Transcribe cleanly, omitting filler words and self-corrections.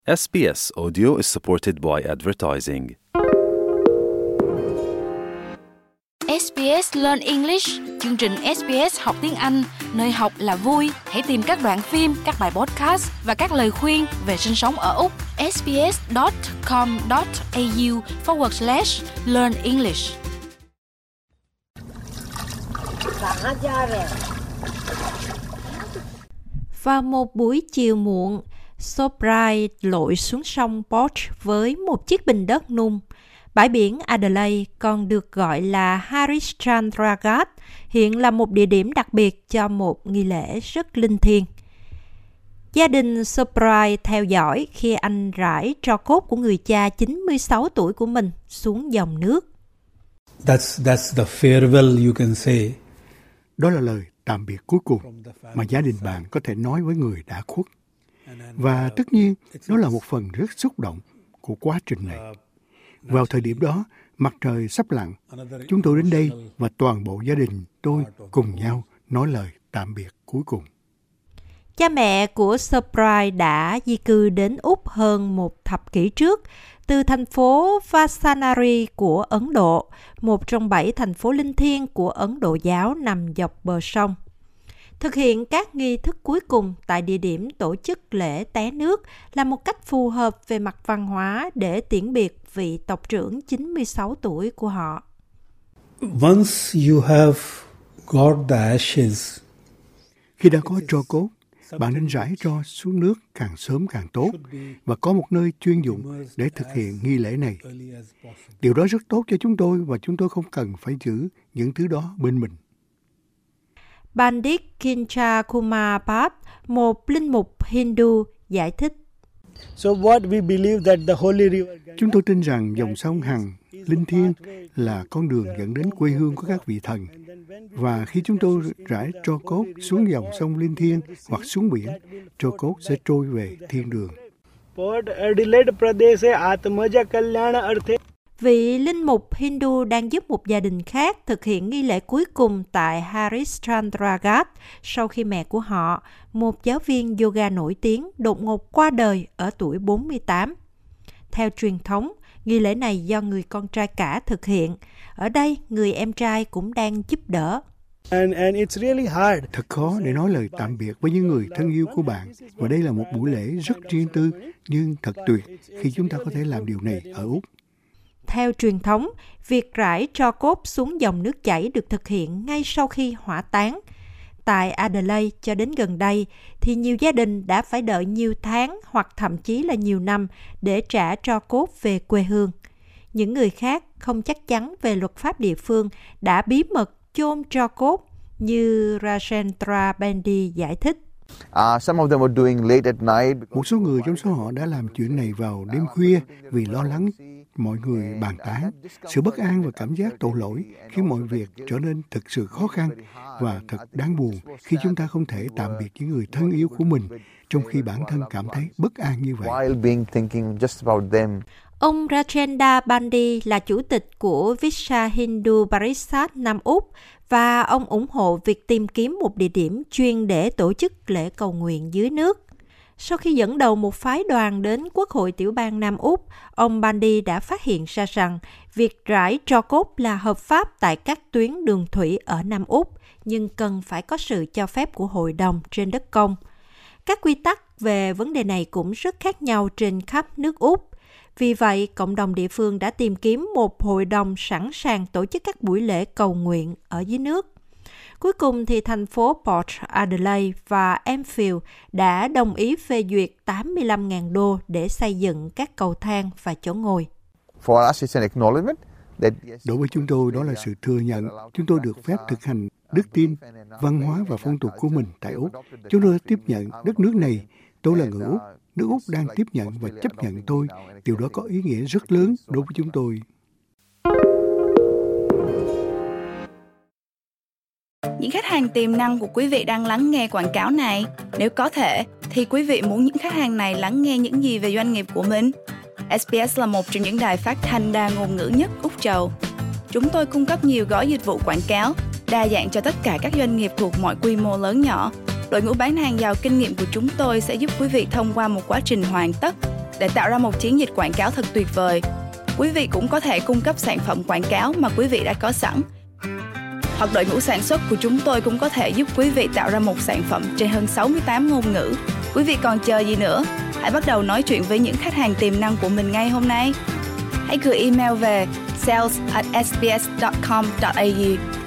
SBS Audio is supported by advertising. SBS Learn English, chương trình SBS học tiếng Anh, nơi học là vui. Hãy tìm các đoạn phim, các bài podcast và các lời khuyên về sinh sống ở Úc. sbs.com.au/learn English. Vào một buổi chiều muộn, Sobride lội xuống sông Porch với một chiếc bình đất nung. Bãi biển Adelaide, còn được gọi là Harishchandra Ghat, hiện là một địa điểm đặc biệt cho một nghi lễ rất linh thiêng. Gia đình Sobride theo dõi khi anh rải tro cốt của người cha 96 tuổi của mình xuống dòng nước. That's the farewell you can say. Đó là lời tạm biệt cuối cùng mà gia đình bạn có thể nói với người đã khuất. Và tất nhiên, đó là một phần rất xúc động của quá trình này. Vào thời điểm đó, mặt trời sắp lặn. Chúng tôi đến đây và toàn bộ gia đình tôi cùng nhau nói lời tạm biệt cuối cùng. Cha mẹ của Sobride đã di cư đến Úc hơn một thập kỷ trước, từ thành phố Vasanari của Ấn Độ, một trong 7 thành phố linh thiêng của Ấn Độ giáo nằm dọc bờ sông. Thực hiện các nghi thức cuối cùng tại địa điểm tổ chức lễ té nước là một cách phù hợp về mặt văn hóa để tiễn biệt vị tộc trưởng 96 tuổi của họ. Once you have got the ashes, khi đã có tro cốt, bạn nên rải tro xuống nước càng sớm càng tốt và có một nơi chuyên dụng để thực hiện nghi lễ này. Điều đó rất tốt cho chúng tôi và chúng tôi không cần phải giữ những thứ đó bên mình. Pandit Kincha Kumar Bhatt, một linh mục Hindu, giải thích. Chúng tôi tin rằng dòng sông Hằng, linh thiêng, là con đường dẫn đến quê hương của các vị thần. Và khi chúng tôi rải tro cốt xuống dòng sông linh thiêng hoặc xuống biển, tro cốt sẽ trôi về thiên đường. Vị linh mục Hindu đang giúp một gia đình khác thực hiện nghi lễ cuối cùng tại Harishchandra Ghat sau khi mẹ của họ, một giáo viên yoga nổi tiếng, đột ngột qua đời ở tuổi 48. Theo truyền thống, nghi lễ này do người con trai cả thực hiện. Ở đây, người em trai cũng đang giúp đỡ. Thật khó để nói lời tạm biệt với những người thân yêu của bạn. Và đây là một buổi lễ rất riêng tư, nhưng thật tuyệt khi chúng ta có thể làm điều này ở Úc. Theo truyền thống, việc rải tro cốt xuống dòng nước chảy được thực hiện ngay sau khi hỏa táng. Tại Adelaide cho đến gần đây, thì nhiều gia đình đã phải đợi nhiều tháng hoặc thậm chí là nhiều năm để trả tro cốt về quê hương. Những người khác không chắc chắn về luật pháp địa phương đã bí mật chôn tro cốt, như Rajendra Bandi giải thích. Một số người trong số họ đã làm chuyện này vào đêm khuya vì lo lắng mọi người bàn tán. Sự bất an và cảm giác tội lỗi khiến mọi việc trở nên thực sự khó khăn và thật đáng buồn khi chúng ta không thể tạm biệt những người thân yêu của mình trong khi bản thân cảm thấy bất an như vậy. Ông Rajendra Bandi là chủ tịch của Vishwa Hindu Parishad Nam Úc và ông ủng hộ việc tìm kiếm một địa điểm chuyên để tổ chức lễ cầu nguyện dưới nước. Sau khi dẫn đầu một phái đoàn đến Quốc hội tiểu bang Nam Úc, ông Bandi đã phát hiện ra rằng việc rải tro cốt là hợp pháp tại các tuyến đường thủy ở Nam Úc, nhưng cần phải có sự cho phép của hội đồng trên đất công. Các quy tắc về vấn đề này cũng rất khác nhau trên khắp nước Úc. Vì vậy, cộng đồng địa phương đã tìm kiếm một hội đồng sẵn sàng tổ chức các buổi lễ cầu nguyện ở dưới nước. Cuối cùng thì thành phố Port Adelaide và Enfield đã đồng ý phê duyệt 85.000 đô để xây dựng các cầu thang và chỗ ngồi. Đối với chúng tôi, đó là sự thừa nhận chúng tôi được phép thực hành đức tin, văn hóa và phong tục của mình tại Úc. Chúng tôi tiếp nhận đất nước này. Tôi là người Úc. Nước Úc đang tiếp nhận và chấp nhận tôi. Điều đó có ý nghĩa rất lớn đối với chúng tôi. Những khách hàng tiềm năng của quý vị đang lắng nghe quảng cáo này. Nếu có thể, thì quý vị muốn những khách hàng này lắng nghe những gì về doanh nghiệp của mình? SBS là một trong những đài phát thanh đa ngôn ngữ nhất Úc Châu. Chúng tôi cung cấp nhiều gói dịch vụ quảng cáo, đa dạng cho tất cả các doanh nghiệp thuộc mọi quy mô lớn nhỏ. Đội ngũ bán hàng giàu kinh nghiệm của chúng tôi sẽ giúp quý vị thông qua một quá trình hoàn tất để tạo ra một chiến dịch quảng cáo thật tuyệt vời. Quý vị cũng có thể cung cấp sản phẩm quảng cáo mà quý vị đã có sẵn. Hoặc đội ngũ sản xuất của chúng tôi cũng có thể giúp quý vị tạo ra một sản phẩm trên hơn 68 ngôn ngữ. Quý vị còn chờ gì nữa? Hãy bắt đầu nói chuyện với những khách hàng tiềm năng của mình ngay hôm nay. Hãy gửi email về sales@sbs.com.au